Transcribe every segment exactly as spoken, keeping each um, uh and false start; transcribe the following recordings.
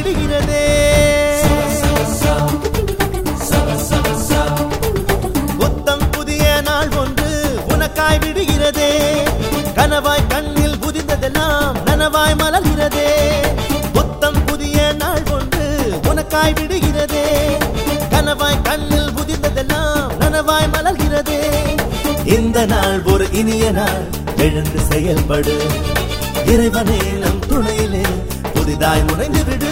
விடுகிறதே. புத்தம் புதிய நாள் ஒன்று உனக்காய் விடுகிறதே. கனவாய் கண்ணில் புதிந்ததெல்லாம் நனவாய் மலர்கிறதே. புத்தம் புதிய நாள் ஒன்று உனக்காய் விடுகிறதே. கனவாய் கண்ணில் புதிந்ததெல்லாம் நனவாய் மலர்கிறதே. இந்த நாள் ஒரு இனிய நாள், எழுந்து செயல்படு. இறைவனே நம் துணையிலே புதிதாய் முனைந்து விடு.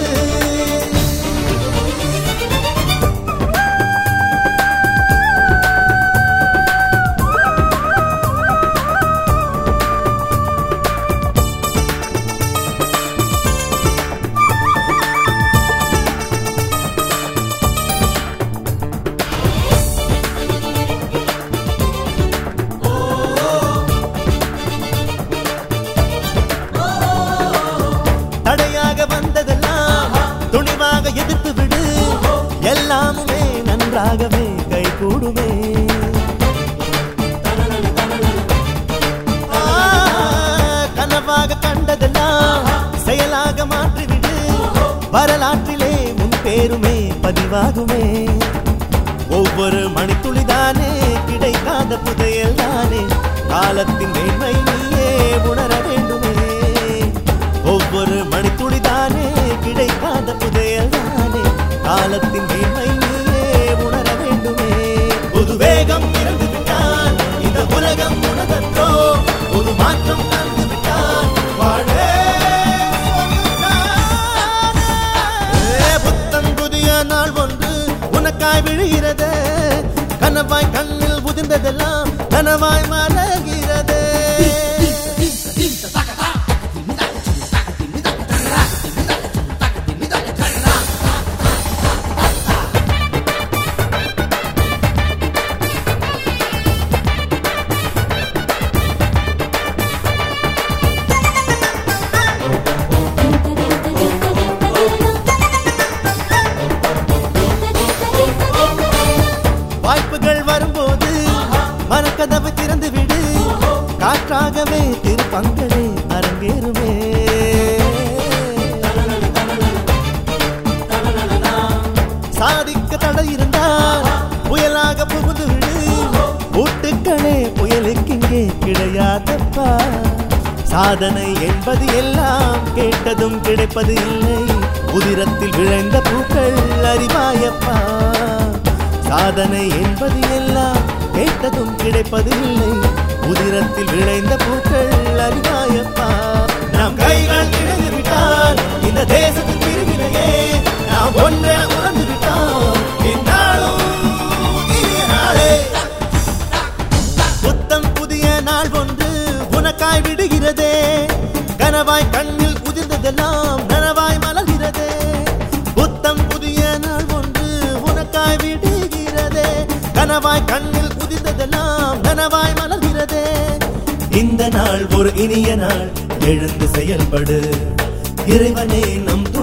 தடையாக வந்ததெல்லாம் துணிவாக எதிர்த்து விடு. எல்லாமுமே நன்றாகவே கை கூடுமே. கனவாக கண்டதெல்லாம் செயலாக மாற்றிவிடு. வரலாற்றிலே முன் பேருமே பதிவாகுமே. ஒவ்வொரு மணித்துளிதானே கிடைக்காத புதையல் தானே. காலத்தின் மேன்மை நீயே உணர வேண்டுமே. ஒவ்வொரு மணித்துளிதானே கிடைக்காத புதையல் தானே. காலத்தின் மேன்மை நீயே உணர வேண்டுமே. புது வேகம் இறந்து விட்டால் இந்த உலகம் உனதற்றோ. புது மாற்றம் தந்து விட்டால் வாழே. புத்தம் புதிய நாள் ஒன்று உனக்காய் விழுகிறது. கனவாய் கண்ணில் புதிந்ததெல்லாம் கனவாய் மலர்கிறது. வாய்ப்புகள் வரும்போது மனக்கதவு திறந்து விடு. காற்றாகவே திருப்பங்களே அரங்கேறுமே. சாதிக்க தடை இருந்தால் புயலாக புகுந்து விடு. கூட்டுக்களே புயலுக்கிங்கே கிடையாதப்பா. சாதனை என்பது எல்லாம் கேட்டதும் கிடைப்பது இல்லை. உதிரத்தில் விளைந்த பூக்கள் அறிவாயப்பா. சாதனை என்பது எல்லாம் கேட்டதும் கிடைப்பது இல்லை. உதிரத்தில் விளைந்த பூக்கள் அறிவாயப்பா. நாம் கைகள் இழந்து விட்டால் இந்த தேசத்தின் பிரிவினையே நாம் ஒன்றே உணர்ந்து விட்டால் இந்நாளும் இனிய நாளே. புத்தம் புதிய நாள் ஒன்று உனக்காய் விடுகிறதே. கனவாய் கண்ணில் புதிந்ததெல்லாம் நனவாய் மலர்கிறதே. புத்தம் புதிய நாள் ஒன்று உனக்காய் விடுகிறதே. கனவாய் கண்ணில் புதிந்ததெல்லாம் நனவாய் மலர்கிறதே. இந்த நாள் ஒரு இனிய நாள், எழுந்து செயல்படு. இறைவனே நம்